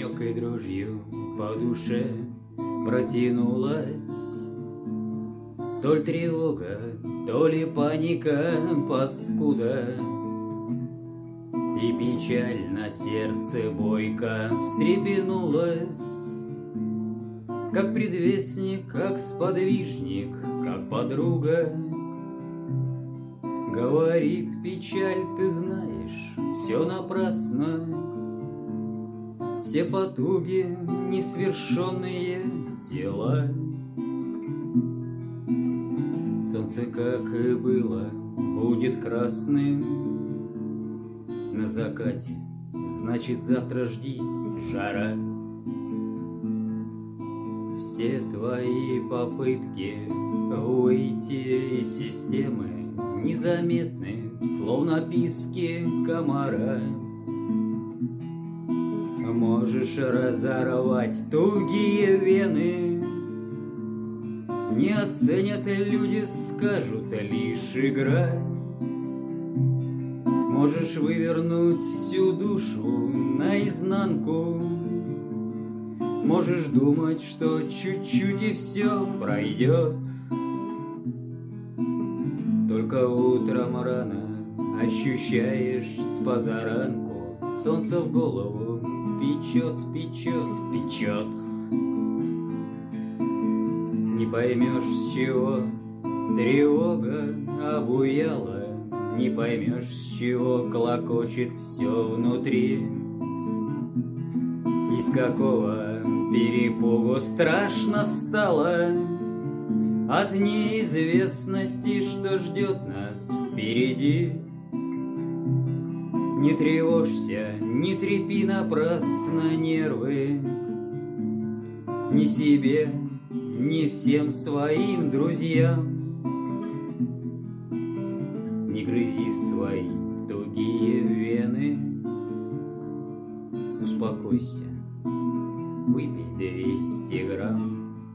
мелкой дрожью по душе протянулась. То ли тревога, то ли паника, паскуда, и печаль на сердце бойко встрепенулась. Как предвестник, как сподвижник, как подруга, говорит печаль, ты знаешь, все напрасно. Все потуги, несвершенные дела. Солнце, как и было, будет красным на закате, значит, завтра жди жара. Все твои попытки выйти из системы незаметны, словно писки комара. Можешь разорвать тугие вены, не оценят люди, скажут лишь игра. Можешь вывернуть всю душу наизнанку, можешь думать, что чуть-чуть и все пройдет. Только утром рано ощущаешь с позаранку, солнце в голову печет, печет, печет. Не поймешь, с чего тревога обуяла, не поймешь, с чего клокочет все внутри. Из какого перепугу страшно стало от неизвестности, что ждет нас впереди. Не тревожься, не трепи напрасно нервы, ни себе, ни всем своим друзьям. Не грызи свои тугие вены, успокойся, выпей 200 грамм.